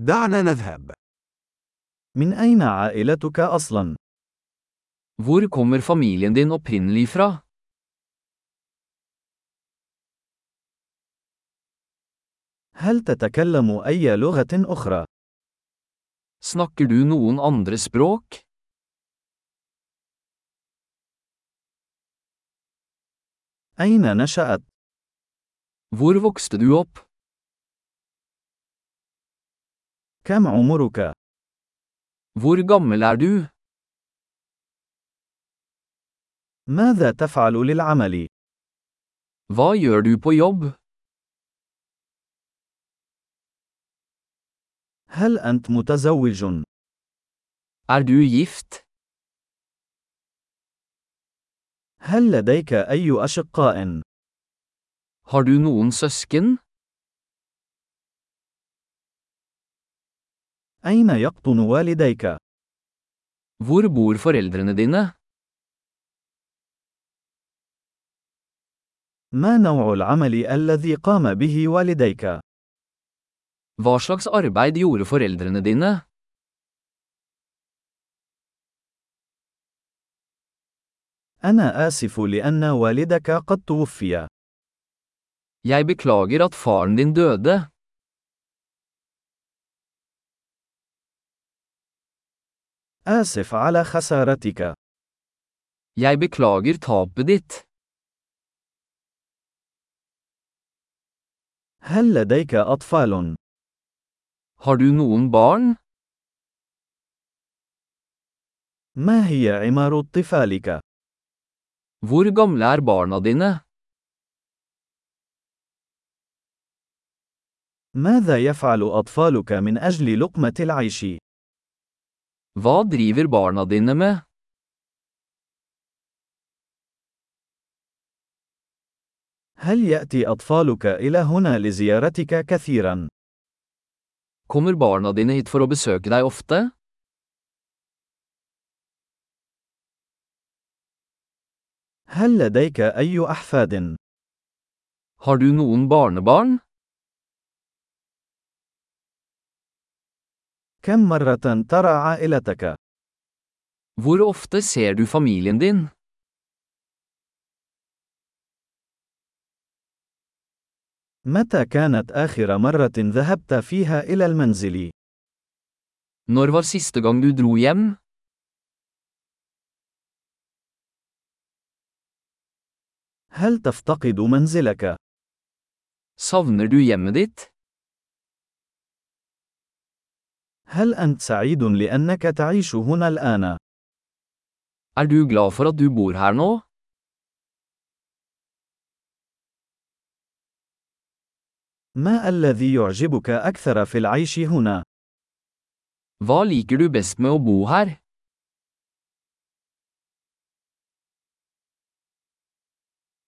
دعنا نذهب. من أين عائلتك أصلاً؟ Hvor kommer familien din opprinnelig fra? هل تتكلم أي لغة أخرى؟ Snakker du noen andre språk? أين نشأت؟ Hvor vokste du opp? كم عمرك؟ Hvor gammel er du? ماذا تفعل للعمل؟ Hva gjør du på jobb? هل أنت متزوج؟ Er du gift? هل لديك أي أشقاء؟ Har du noen søsken? أين يقطن والديك؟ Hvor bor foreldrene dine? ما نوع العمل الذي قام به والديك؟ Hva slags arbeid gjorde foreldrene dine? أنا آسف لأن والدك قد توفي. Jeg beklager at faren din døde. آسف على خسارتك. Jeg beklager tapet ditt. هل لديك أطفال؟ Har du noen barn? ما هي عمر طفالك؟ Hvor gamle er barna dine? ماذا يفعل أطفالك من أجل لقمة العيش؟ Hva driver barna dine med? هل يأتي أطفالك إلى هنا لزيارتك كثيرا؟ Kommer barna dine hit for å besøke deg ofte? هل لديك أي أحفاد؟ Har du noen barnebarn? كم مرة ترى عائلتك؟ Hvor ofte ser du familien din? متى كانت آخر مرة ذهبت فيها إلى المنزل؟ Når var siste gang du dro hjem? هل تفتقد منزلك؟ Savner du hjemmet ditt? هل أنت سعيد لأنك تعيش هنا الآن؟ Er du glad for at du bor her nå? ما الذي يعجبك أكثر في العيش هنا؟ Hva liker du best med å bo her?